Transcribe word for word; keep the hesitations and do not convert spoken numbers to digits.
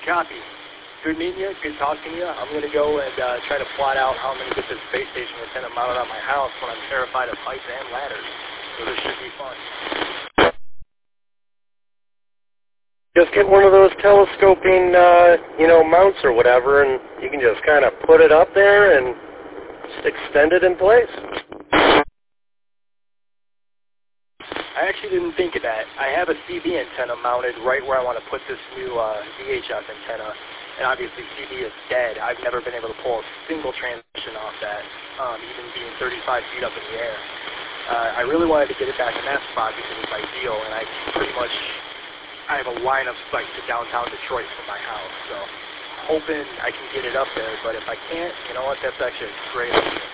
Copy. Good meeting you. Good talking to you. I'm going to go and uh, try to plot out how I'm going to get this space station antenna mounted on my house when I'm terrified of heights and ladders. So this should be fun. Just get one of those telescoping, uh, you know, mounts or whatever, and you can just kind of put it up there and just extend it in place. I actually didn't think of that. I have a C B antenna mounted right where I want to put this new uh, V H F antenna, and obviously C B is dead. I've never been able to pull a single transmission off that, um, even being thirty-five feet up in the air. Uh, I really wanted to get it back in that spot because it's ideal, and I pretty much I have a line of sight to downtown Detroit from my house, so hoping I can get it up there. But if I can't, you know what? That's actually a great idea.